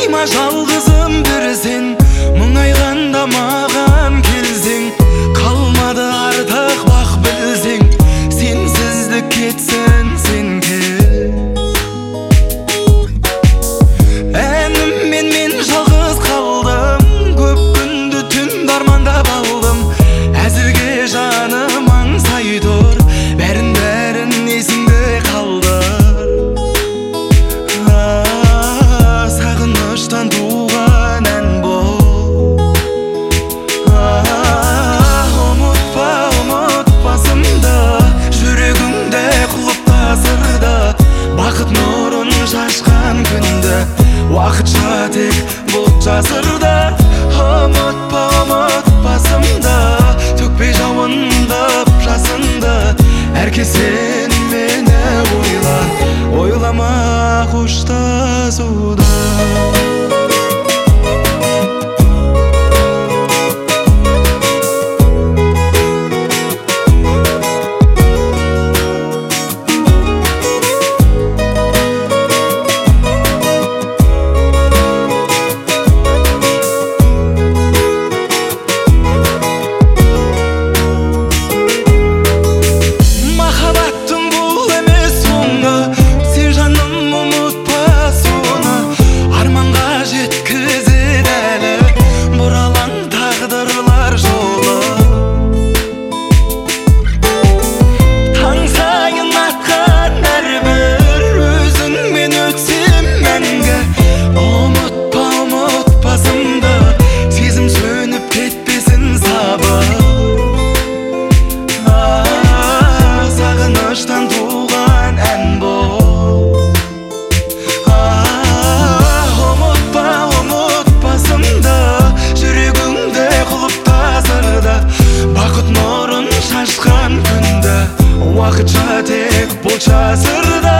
Қойма жалғызым бір сен, мұңайғанда маған келсең. Қалмады артық бақ білсең, сенсіздік кетсін сен кел. Әніммен мен жалғыз қалдым, көп күнді түн армандап алдым. Әзірге жаным аңсай тұр, бәрін есіңде қалдыр. Сағыныштан туған ән бұл. Ұмытпасымды, жүрегімде құлыптасырды. Бақыт нұрын шашқан күнді, уақытша тек бұлт жасырды. Ұмытпасымды, төкпей жауындып жасынды. Әрке сен мені ойлама қоштасуды. Уақытша тек бұлт жасырды.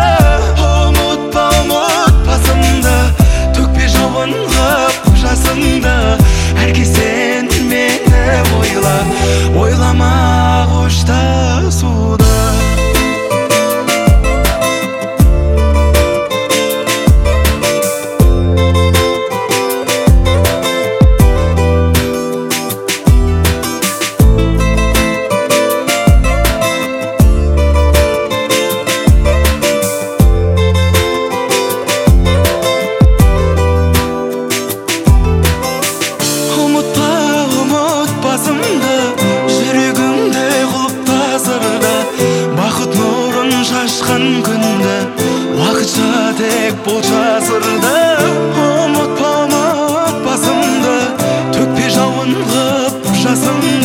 Ұмытпасымды, төкпе жауын ғып жасынды. Әрке сен мені ойлама қоштасуды. Жүрегімде құлыптасырды. Бақыт нұрын шашқан күнді, уақытша тек бұлт жасырды. Ұмытпасымды, төкпе жауын ғып жасынды.